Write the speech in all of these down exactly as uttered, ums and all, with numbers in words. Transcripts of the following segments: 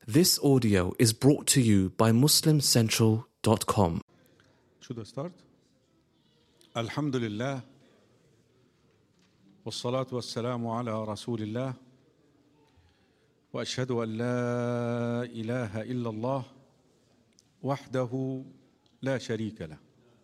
This audio is brought to you by Muslim Central dot com. Should I start? Alhamdulillah. والصلاة والسلام على رسول الله وأشهد أن لا إله إلا الله وحده لا شريك له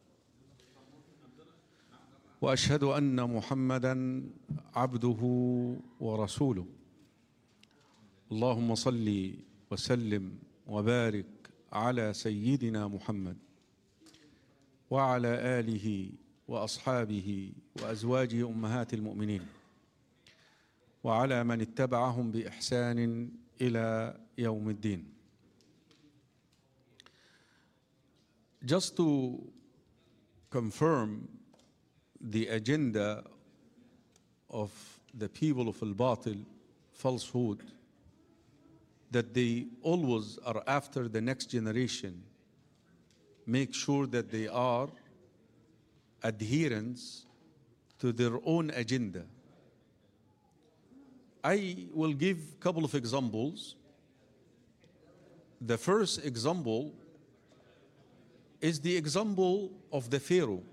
وأشهد أن محمدًا عبده ورسوله اللهم صل وسلم وبارك على سيدنا محمد وعلى آله وأصحابه وأزواجه أمهات المؤمنين وعلى من اتبعهم بإحسان إلى يوم الدين. Just to confirm the agenda of the people of al-batil, falsehood, that they always are after the next generation, make sure that they are adherents to their own agenda. I will give a couple of examples. The first example is the example of the Pharaoh.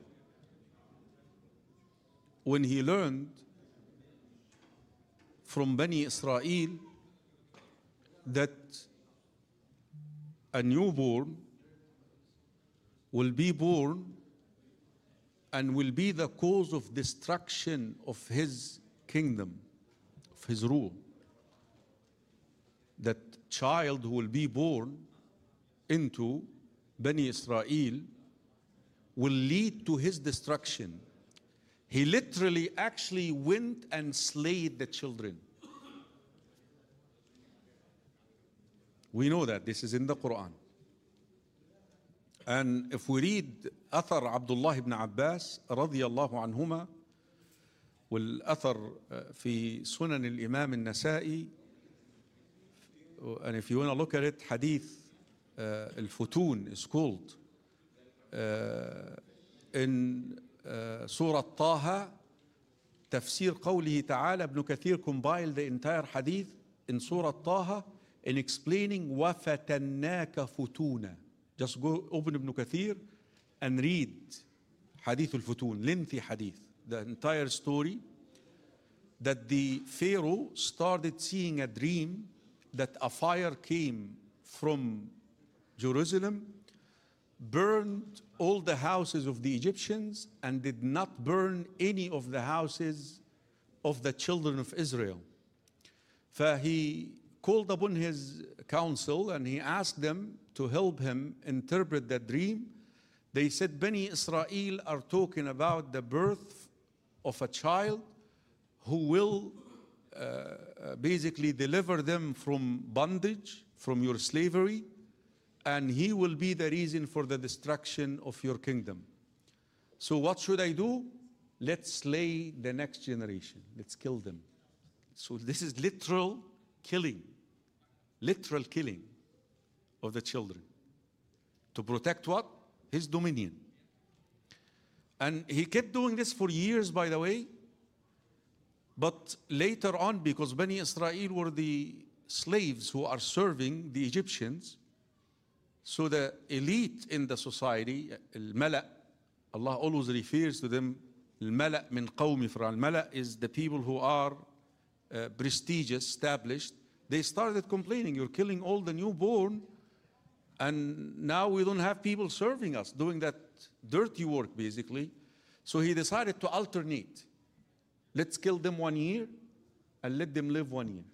When he learned from Bani Israel that a newborn will be born and will be the cause of destruction of his kingdom, of his rule. That child who will be born into Bani Israel will lead to his destruction. He literally actually went and slayed the children. We know that this is in the Quran. And if we read أثر عبد الله بن عباس رضي الله عنهما والأثر في سنن الإمام النسائي, and if you want to look at it, حديث uh, الفتون is called uh, in uh, Surah Taha, تفسير قوله تعالى. Ibn Kathir compiled the entire hadith in Surah Taha in explaining وَفَتَنَّاكَ فُتُونًا. Just go open Ibn Kathir and read Hadith al-Futun, lengthy hadith, the entire story, that the Pharaoh started seeing a dream that a fire came from Jerusalem, burned all the houses of the Egyptians, and did not burn any of the houses of the children of Israel. So he called upon his council and he asked them to help him interpret that dream. They said Bani Israel are talking about the birth of a child who will uh, basically deliver them from bondage, from your slavery, and he will be the reason for the destruction of your kingdom. So what should I do? Let's slay the next generation. Let's kill them. So this is literal killing, literal killing of the children to protect what? His dominion. And he kept doing this for years, by the way. But later on, because Bani Israel were the slaves who are serving the Egyptians, so the elite in the society, al-Mala', Allah always refers to them, al-Mala' min qawmi Fir'aun. Al-Mala' is the people who are uh, prestigious, established. They started complaining, you're killing all the newborn, and now we don't have people serving us, doing that dirty work, basically. So he decided to alternate. Let's kill them one year and let them live one year.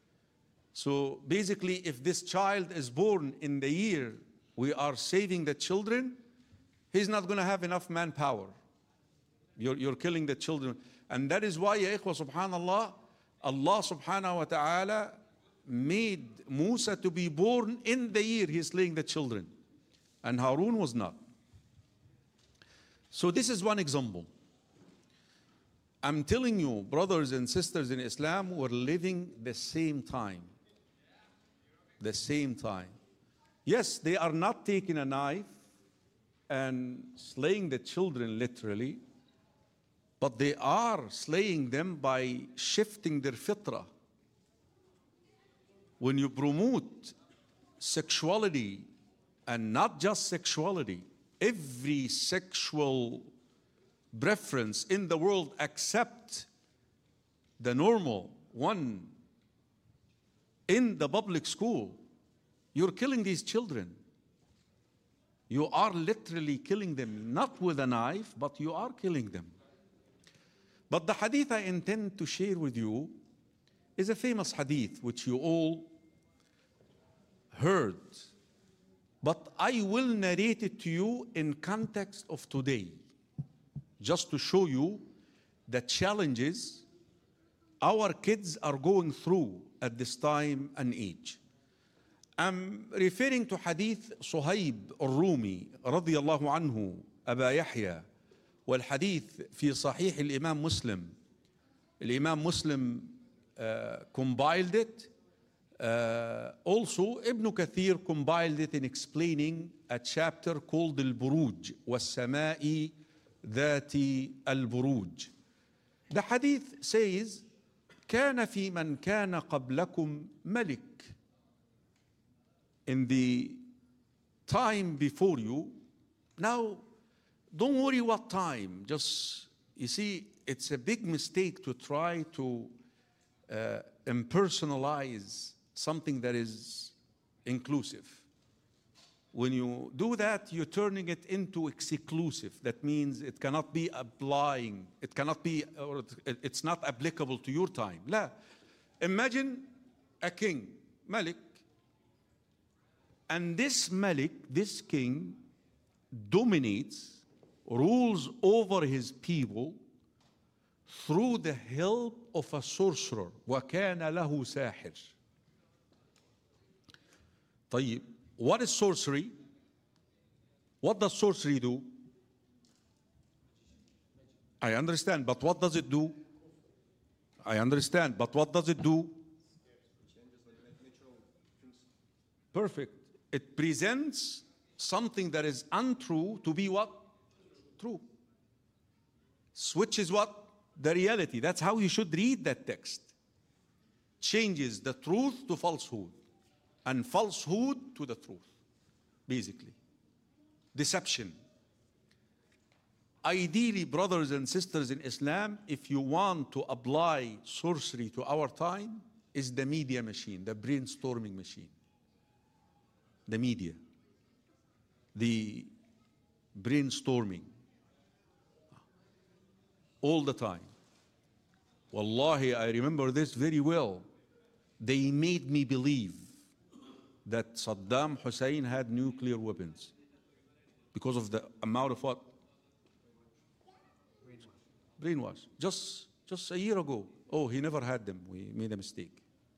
So basically, if this child is born in the year we are saving the children, he's not going to have enough manpower. You're, you're killing the children. And that is why, ya ikhwa, subhanallah, Allah subhanahu wa ta'ala made Musa to be born in the year he's slaying the children, and Harun was not. So this is one example. I'm telling you, brothers and sisters in Islam, we're living the same time. The same time. Yes, they are not taking a knife and slaying the children literally, but they are slaying them by shifting their fitrah. When you promote sexuality, and not just sexuality, every sexual preference in the world except the normal one in the public school, you're killing these children. You are literally killing them, not with a knife, but you are killing them. But the hadith I intend to share with you is a famous hadith which you all heard. But I will narrate it to you in context of today, just to show you the challenges our kids are going through at this time and age. I'm referring to hadith Suhaib al-Rumi رضي الله عنه أبا يحيى, والحديث في صحيح الإمام مسلم. الإمام مسلم uh, compiled it. Uh, also, Ibn Kathir compiled it in explaining a chapter called Al-Buruj, وَالسَّمَاءِ ذَاتِ الْبُرُوج. The hadith says, كان في من كان قبلكم ملك. In the time before you, now don't worry what time, just, you see, it's a big mistake to try to uh, impersonalize something that is inclusive. When you do that, you're turning it into exclusive. That means it cannot be applying, it cannot be, or it's not applicable to your time. La. Imagine a king, Malik, and this Malik, this king, dominates, rules over his people through the help of a sorcerer. وَكَانَ لَهُ سَاحِرٌ. طيب, what is sorcery? What does sorcery do? I understand, but what does it do? I understand, but what does it do? Perfect. It presents something that is untrue to be what? True. Switches what? The reality. That's how you should read that text. Changes the truth to falsehood, and falsehood to the truth, basically. Deception. Ideally, brothers and sisters in Islam, if you want to apply sorcery to our time, is the media machine, the brainstorming machine. The media. The brainstorming. All the time. Wallahi, I remember this very well. They made me believe that Saddam Hussein had nuclear weapons because of the amount of what? Brainwash. Just, just a year ago. Oh, he never had them. We made a mistake.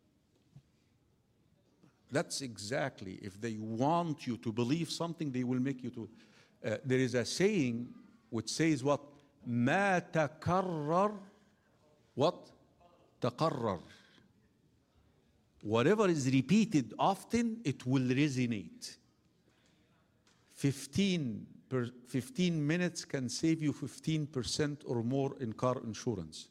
That's exactly, if they want you to believe something, they will make you to. Uh, there is a saying which says what? ما تكرر what? تقرر. Whatever is repeated often, it will resonate. fifteen, per, fifteen minutes can save you fifteen percent or more in car insurance.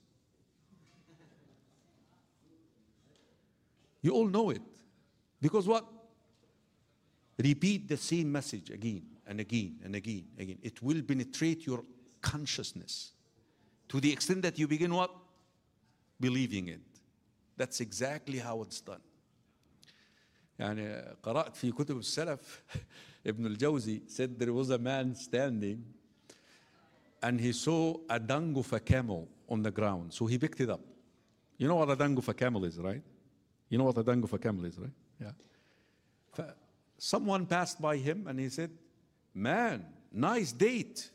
You all know it. Because what? Repeat the same message again and again and again and again. It will penetrate your consciousness to the extent that you begin what? Believing it. That's exactly how it's done. يعني قرأت في كتب السلف Ibn al-Jawzi said there was a man standing and he saw a dung of a camel on the ground. So he picked it up. You know what a dung of a camel is, right? You know what a dung of a camel is, right? Yeah. Someone passed by him and he said, man, nice date.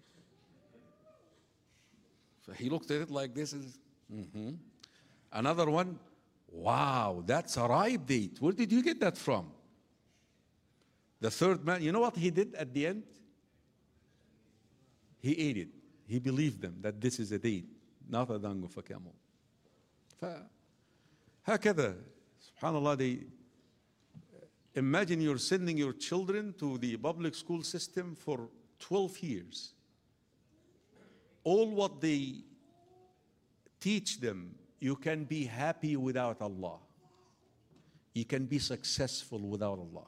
So he looked at it like this. Is, mm-hmm. Another one, wow, that's a ripe date. Where did you get that from? The third man, you know what he did at the end? He ate it. He believed them that this is a date, not a dung of a camel. فهكذا, subhanallah, they, imagine you're sending your children to the public school system for twelve years. All what they teach them, you can be happy without Allah. you can be successful without Allah.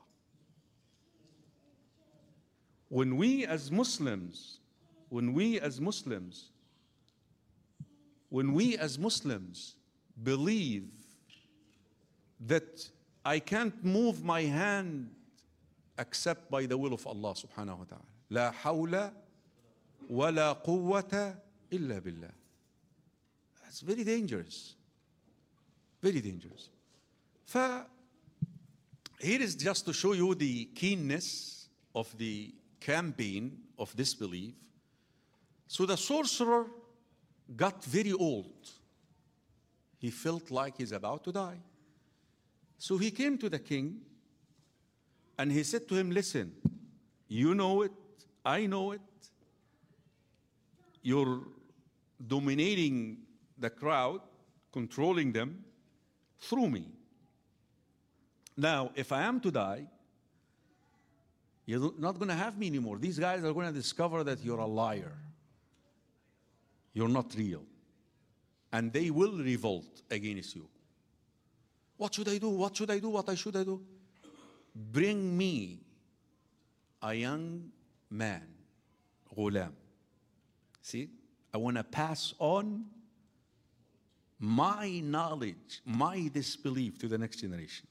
When we as Muslims, when we as Muslims, when we as Muslims believe that I can't move my hand except by the will of Allah subhanahu wa ta'ala. لا حول ولا قوة إلا بالله. That's very dangerous. Very dangerous. فا here is just to show you the keenness of the campaign of disbelief. So the sorcerer got very old. He felt like he's about to die. So he came to the king and he said to him, listen, you know it, I know it. You're dominating the crowd, controlling them through me. Now, if I am to die, you're not going to have me anymore. These guys are going to discover that you're a liar. You're not real. And they will revolt against you. What should I do? What should I do? What I should I do? Bring me a young man, ghulam. See, I want to pass on my knowledge, my disbelief to the next generation.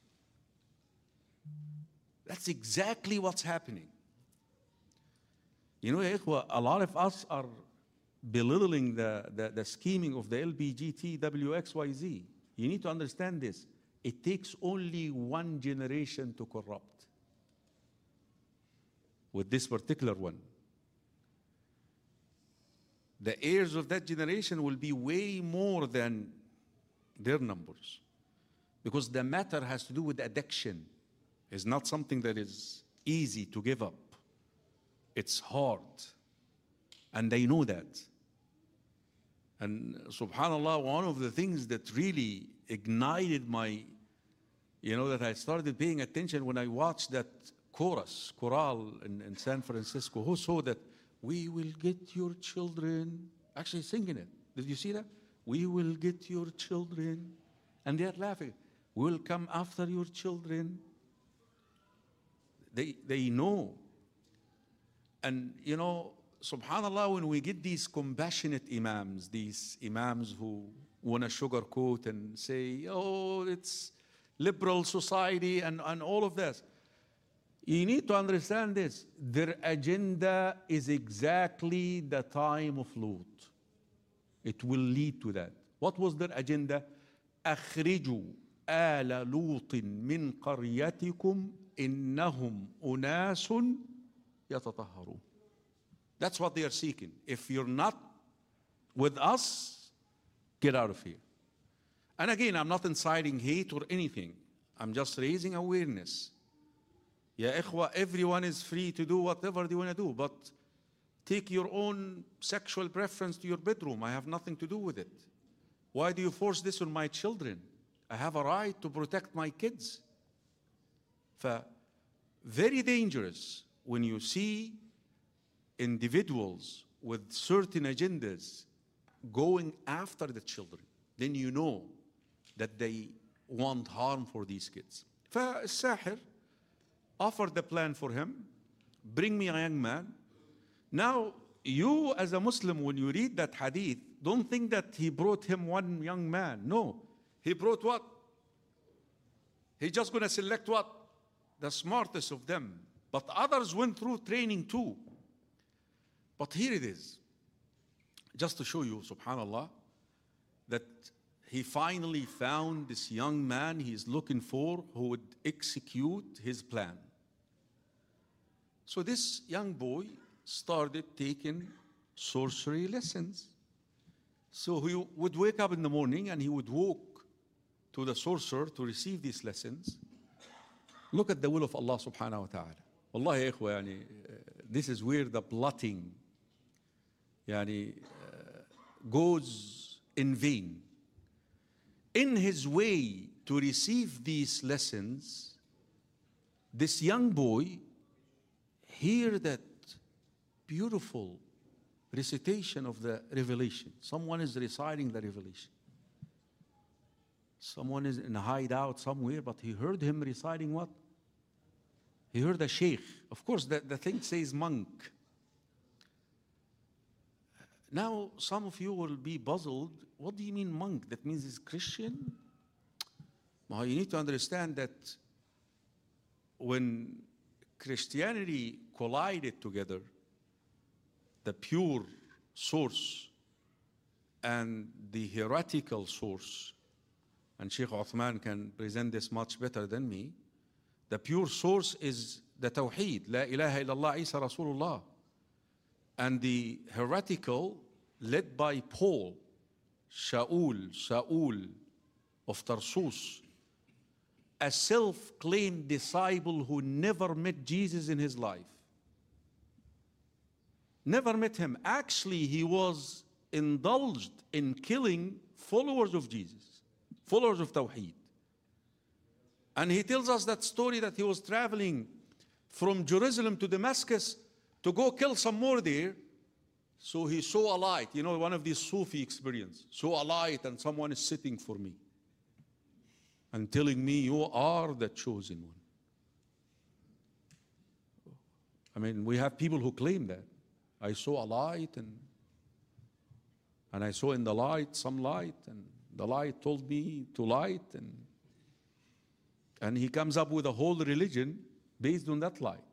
That's exactly what's happening. You know, a lot of us are belittling the, the, the scheming of the L B G T W X Y Z. You need to understand this. It takes only one generation to corrupt. With this particular one, the heirs of that generation will be way more than their numbers. Because the matter has to do with addiction. It's not something that is easy to give up. It's hard. And they know that. And subhanAllah, one of the things that really ignited my, you know, that I started paying attention when I watched that chorus, choral in, in San Francisco, who saw that, we will get your children, actually singing it. Did you see that? We will get your children. And they're laughing. We'll come after your children. They, they know. And, you know, subhanAllah, when we get these compassionate imams, these imams who want to sugarcoat and say, oh, it's liberal society and, and all of this. You need to understand this. Their agenda is exactly the time of Lut. It will lead to that. What was their agenda? أخرجوا آل لوط من قريتكم إنهم أناس يتطهرون. That's what they are seeking. If you're not with us, get out of here. And again, I'm not inciting hate or anything. I'm just raising awareness. Ya ikhwa, everyone is free to do whatever they want to do, but take your own sexual preference to your bedroom. I have nothing to do with it. Why do you force this on my children? I have a right to protect my kids. Fa, very dangerous when you see individuals with certain agendas going after the children. Then you know that they want harm for these kids. فالساحر offered the plan for him. Bring me a young man. Now, you as a Muslim, when you read that hadith, don't think that he brought him one young man. No. He brought what? He's just going to select what? The smartest of them. But others went through training too. But here it is. Just to show you, subhanAllah, that he finally found this young man he's looking for who would execute his plan. So this young boy started taking sorcery lessons. So he would wake up in the morning and he would walk to the sorcerer to receive these lessons. Look at the will of Allah subhanahu wa ta'ala. Wallahi ikhwa, yani, uh, this is where the plotting yani, uh, goes in vain. In his way to receive these lessons, this young boy hear that beautiful recitation of the revelation. Someone is reciting the revelation. Someone is in a hideout somewhere, but he heard him reciting what? He heard a sheikh. Of course, the, the thing says monk. Now, some of you will be puzzled. What do you mean monk? That means he's Christian? Well, you need to understand that when Christianity collided together, the pure source and the heretical source, and Sheikh Uthman can present this much better than me, the pure source is the Tawheed, La ilaha illallah Isa Rasulullah. And the heretical, led by Paul, Shaul, Shaul of Tarsus, a self-claimed disciple who never met Jesus in his life. Never met him. Actually, he was indulged in killing followers of Jesus, followers of Tawheed. And he tells us that story that he was traveling from Jerusalem to Damascus to go kill some more there. So he saw a light, you know, one of these Sufi experiences. Saw a light and someone is sitting for me and telling me, you are the chosen one. I mean, we have people who claim that. I saw a light and, and I saw in the light some light and the light told me to light and, and he comes up with a whole religion based on that light.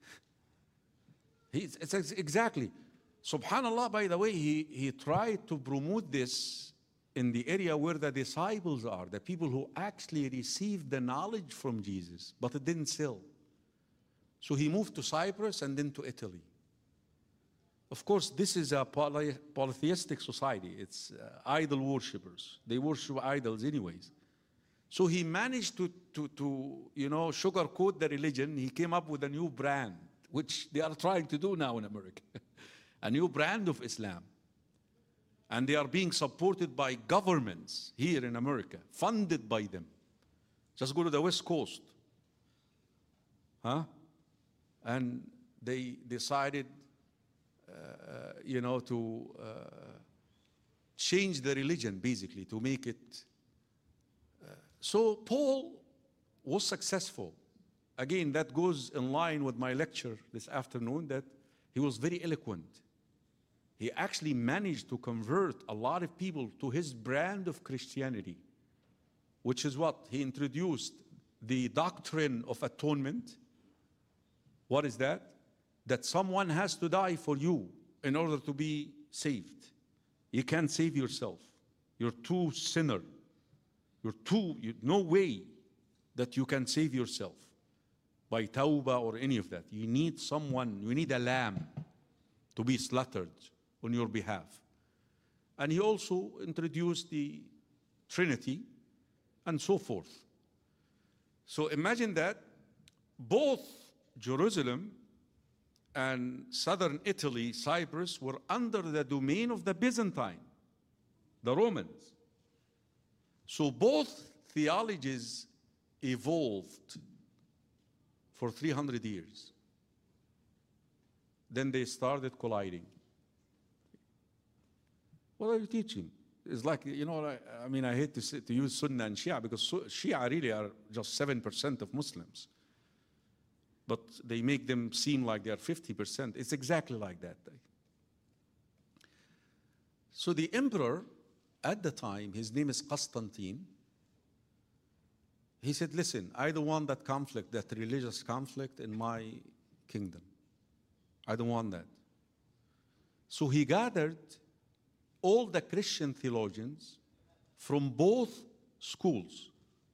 He's, it's exactly. Subhanallah, by the way, he, he tried to promote this in the area where the disciples are, the people who actually received the knowledge from Jesus, but it didn't sell. So he moved to Cyprus and then to Italy. Of course, this is a poly polytheistic society. It's uh, idol worshippers. They worship idols anyways. So he managed to, to, to, you know, sugarcoat the religion. He came up with a new brand, which they are trying to do now in America. A new brand of Islam. And they are being supported by governments here in America, funded by them. Just go to the West Coast. Huh? And they decided, uh, you know, to uh, change the religion, basically, to make it. Uh, so Paul was successful. Again, that goes in line with my lecture this afternoon, that he was very eloquent. He actually managed to convert a lot of people to his brand of Christianity, which is what? He introduced the doctrine of atonement. What is that? That someone has to die for you in order to be saved. You can't save yourself. You're too sinner. You're too, you, no way that you can save yourself by tawbah or any of that. You need someone, you need a lamb to be slaughtered on your behalf. And he also introduced the Trinity and so forth. So imagine that both Jerusalem and southern Italy, Cyprus, were under the domain of the Byzantine, the Romans. So both theologies evolved for three hundred years. Then they started colliding. What are you teaching? It's like, you know, I, I mean, I hate to, say, to use Sunnah and Shia, because Shia really are just seven percent of Muslims. But they make them seem like they are fifty percent. It's exactly like that. So the emperor, at the time, his name is Constantine, he said, listen, I don't want that conflict, that religious conflict in my kingdom. I don't want that. So he gathered all the Christian theologians from both schools,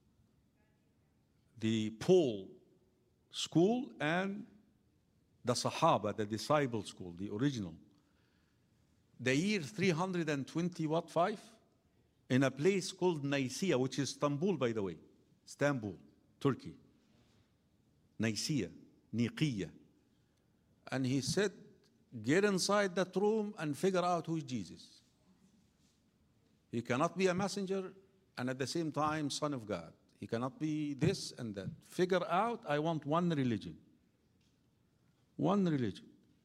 the Paul school and the Sahaba, the disciple school, the original. The year three hundred twenty, what, five? In a place called Nicaea, which is Istanbul, by the way. Istanbul, Turkey. Nicaea, Nicaea. And he said, get inside that room and figure out who is Jesus. He cannot be a messenger and at the same time son of God. He cannot be this and that. Figure out, I want one religion. One religion.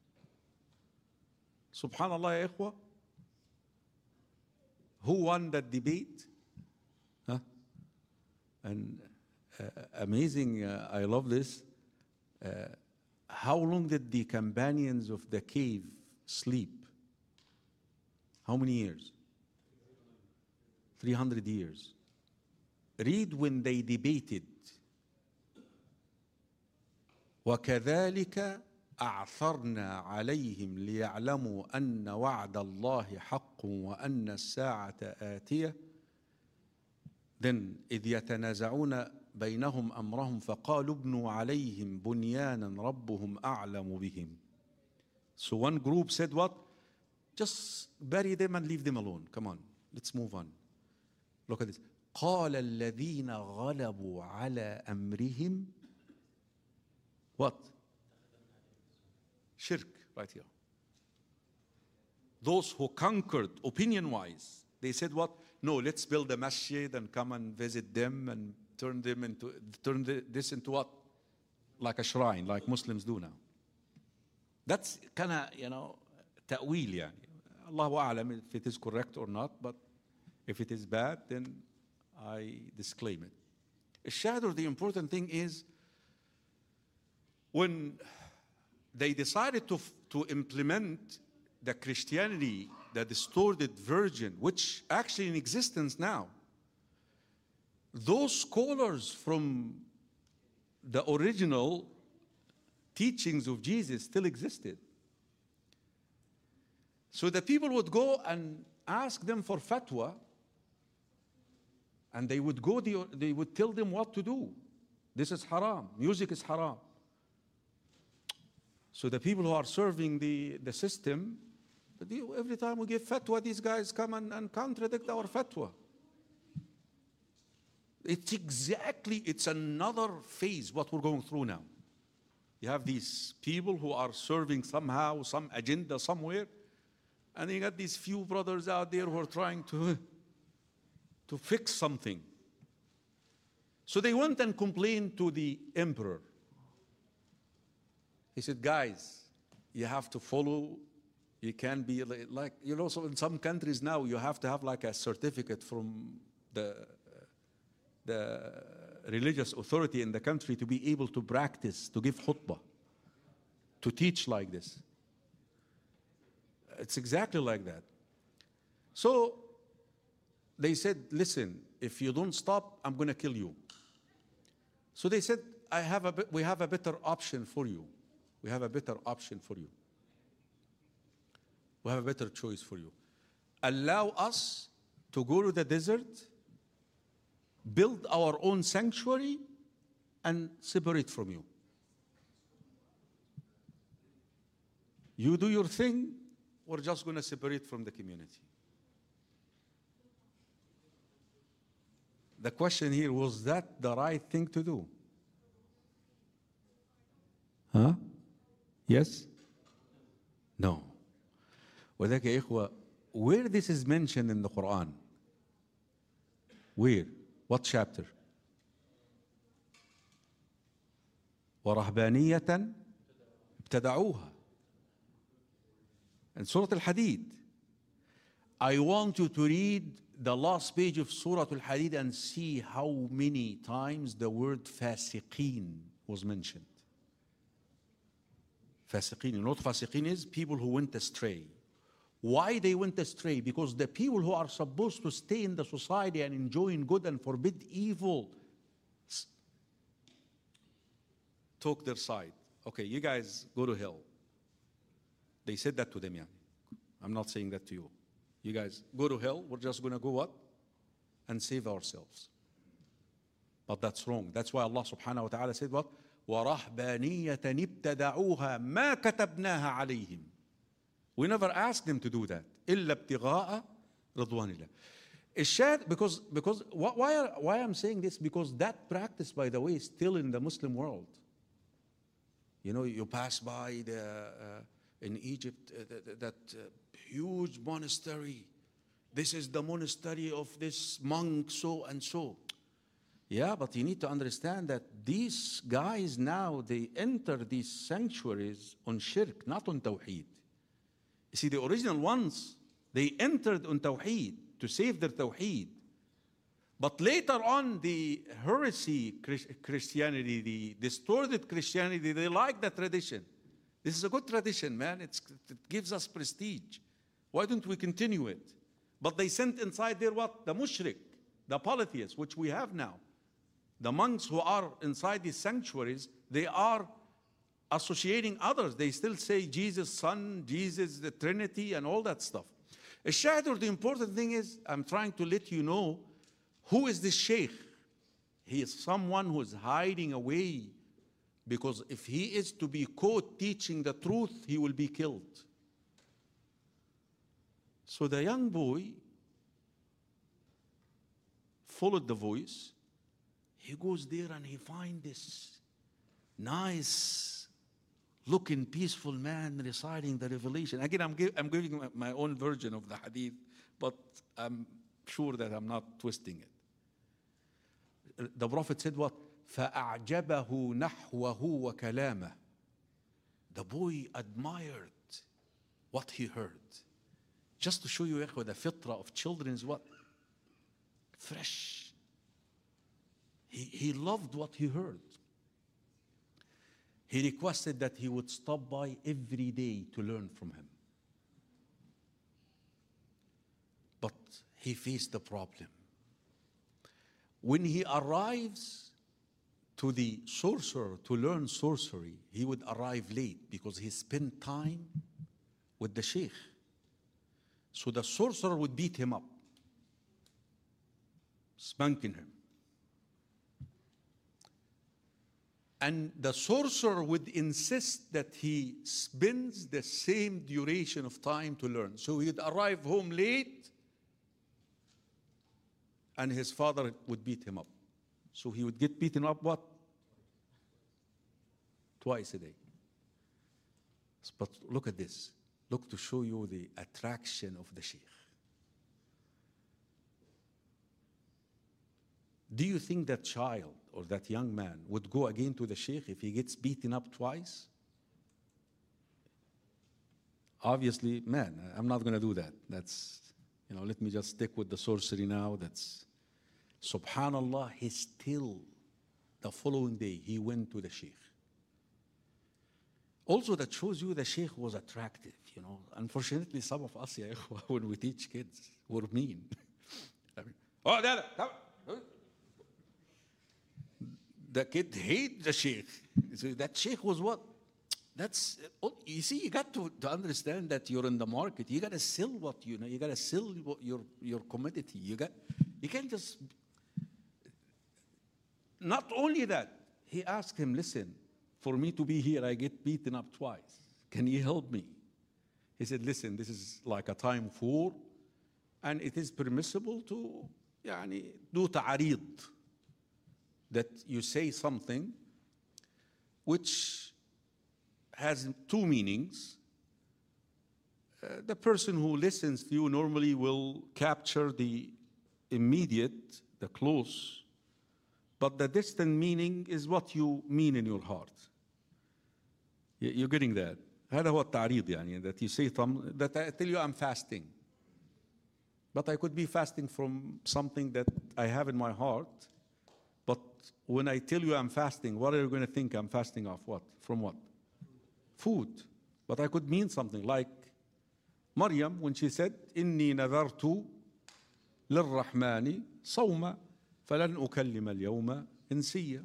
Subhanallah, ya ikhwa. Who won that debate? Huh? And uh, amazing, uh, I love this. Uh, how long did the companions of the cave sleep? How many years? three hundred years. Read when they debated. وكذلك أعثرنا عليهم ليعلموا أن وعد الله حق وأن الساعة آتية. Then إذ يتنازعون بينهم أمرهم فقالوا ابنوا عليهم بنيانا ربهم أعلم بهم. So one group said what? Just bury them and leave them alone. Come on, let's move on. Look at this. قال الذين غلبوا على أمرهم what? Shirk, right here. Those who conquered opinion-wise, they said what? No, let's build a masjid and come and visit them and turn them into turn this into what? Like a shrine, like Muslims do now. That's kind of, you know, ta'wil yani. Allahu a'lam if it is correct or not, but if it is bad, then I disclaim it. Shadow, the important thing is when they decided to, to implement the Christianity, the distorted version, which actually in existence now, those scholars from the original teachings of Jesus still existed. So the people would go and ask them for fatwa, and they would go, they would tell them what to do. This is haram, music is haram. So the people who are serving the, the system, every time we give fatwa, these guys come and, and contradict our fatwa. It's exactly, it's another phase what we're going through now. You have these people who are serving somehow some agenda somewhere, and you got these few brothers out there who are trying to, to fix something. So they went and complained to the emperor. He said, guys, you have to follow, you can't be like, you know, so in some countries now you have to have like a certificate from the, the religious authority in the country to be able to practice, to give khutbah, to teach like this. It's exactly like that. So they said, listen, if you don't stop, I'm going to kill you. So they said, I have a, we have a better option for you. We have a better option for you. We have a better choice for you. Allow us to go to the desert, build our own sanctuary, and separate from you. You do your thing, we're just going to separate from the community. The question here, was that the right thing to do? Huh? Yes? No. وذاك يا إخوة, where this is mentioned in the Quran? Where? What chapter? وَرَهْبَانِيَّةً ابْتَدَعُوهَا. In Surah Al-Hadid. I want you to read the last page of Surah Al-Hadid and see how many times the word fasiqeen was mentioned. Fasiqeen. You know what fasiqeen is? People who went astray. Why they went astray? Because the people who are supposed to stay in the society and enjoy good and forbid evil took their side. Okay, you guys go to hell. They said that to them, yeah. I'm not saying that to you. You guys go to hell, we're just going to go what? And save ourselves. But that's wrong. That's why Allah subhanahu wa ta'ala said what? وَرَهْبَانِيَّةً ابْتَدَعُوهَا مَا كَتَبْنَاهَا عَلَيْهِمْ. We never asked them to do that. إِلَّا ابْتِغَاءَ رِضْوَانِ اللَّهِ. Ishad, because, because why, why I'm saying this? Because that practice, by the way, is still in the Muslim world. You know, you pass by the, uh, in Egypt, uh, that, that uh, huge monastery. This is the monastery of this monk, so and so. Yeah, but you need to understand that these guys now, they enter these sanctuaries on shirk, not on tawheed. You see, the original ones, they entered on tawheed to save their tawheed. But later on, the heresy Christianity, the distorted Christianity, they like that tradition. This is a good tradition, man. It's, it gives us prestige. Why don't we continue it? But they sent inside there what? The mushrik, the polytheists, which we have now. The monks who are inside these sanctuaries, they are associating others. They still say Jesus, Son, Jesus, the Trinity, and all that stuff. A shadow, the important thing is, I'm trying to let you know, who is this sheikh? He is someone who is hiding away, because if he is to be caught teaching the truth, he will be killed. So the young boy followed the voice. He goes there and he finds this nice looking, peaceful man reciting the revelation. Again, I'm, give, I'm giving my own version of the hadith, but I'm sure that I'm not twisting it. The Prophet said what? فَأَعْجَبَهُ نَحْوَهُ وَكَلَامَهُ. The boy admired what he heard. Just to show you, the fitra of children is what? Fresh. He, he loved what he heard. He requested that he would stop by every day to learn from him. But he faced the problem. When he arrives to the sorcerer to learn sorcery, he would arrive late because he spent time with the sheikh. So the sorcerer would beat him up, spanking him. And the sorcerer would insist that he spends the same duration of time to learn. So he'd arrive home late, and his father would beat him up. So he would get beaten up what? Twice a day. But look at this. Look to show you the attraction of the sheikh. Do you think that child or that young man would go again to the sheikh if he gets beaten up twice? Obviously, man, I'm not going to do that. That's, you know, let me just stick with the sorcery now. That's, subhanallah, he still, the following day, he went to the sheikh. Also, that shows you the sheikh was attractive, you know. Unfortunately, some of us, yeah, when we teach kids, we're mean. I mean, oh, that, that, the kid hates the sheikh. So that sheikh was what? That's, you see, you got to, to understand that you're in the market. You got to sell what you know. You got to sell what your, your commodity. You got, you can't just, not only that, he asked him, listen, for me to be here, I get beaten up twice. Can you help me? He said, listen, this is like a time of war, and it is permissible to يعني, do ta'arid, that you say something which has two meanings. Uh, the person who listens to you normally will capture the immediate, the close, but the distant meaning is what you mean in your heart. You're getting that. هذا هو التعريض يعني, that you say that I tell you I'm fasting, but I could be fasting from something that I have in my heart. But when I tell you I'm fasting, what are you going to think I'm fasting off? What? From what? Food. But I could mean something like Maryam when she said, إني نذرت للرحمن صوما فلن أكلم اليوم إنسيا.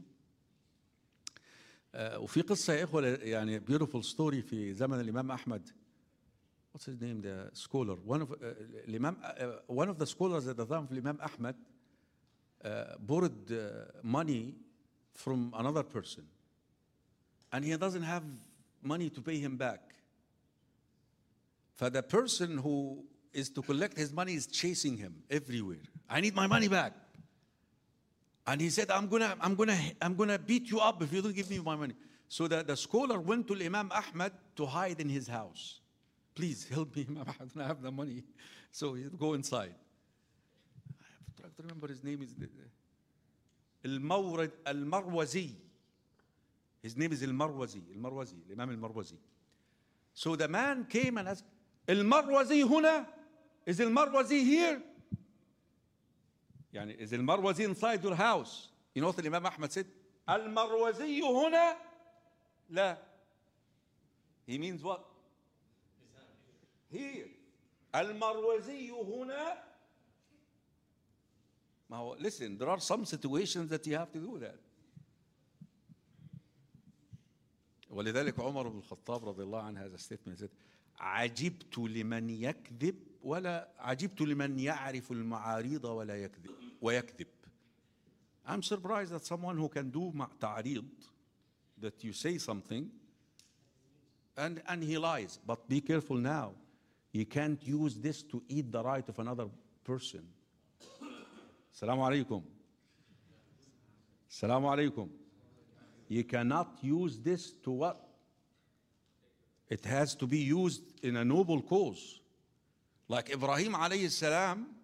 وفي قصة يا إخوة يعني beautiful story في زمن الإمام أحمد. What's his name? The scholar. One of uh, الإمام uh, one of the scholars at the time of الإمام أحمد uh, borrowed uh, money from another person, and he doesn't have money to pay him back. For the person who is to collect his money is chasing him everywhere. I need my money back. And he said, I'm gonna, I'm gonna, I'm gonna beat you up if you don't give me my money. So the, the scholar went to Imam Ahmad to hide in his house. Please help me, Imam, I don't have the money. So he go inside. I have to remember his name is Al-Mawrid Al-Marwazi. His name is Al-Marwazi, Al-Marwazi, Imam Al-Marwazi. So the man came and asked, Al-Marwazi huna? Is Al-Marwazi here? يعني is المروزي inside your house. You know what الإمام أحمد said? المروزي هنا لا. He means what? Here. المروزي هنا. ما هو listen, there are some situations that you have to do that. ولذلك عمر بن الخطاب رضي الله عنه هذا statement said عجبت لمن يكذب ولا عجبت لمن يعرف المعاريض ولا يكذب ويكذب. I'm surprised that someone who can do تعريض, that you say something and and he lies. But be careful now. You can't use this to eat the right of another person. Assalamu alaikum. Assalamu alaikum. You cannot use this to what? It has to be used in a noble cause. Like Ibrahim alayhi salam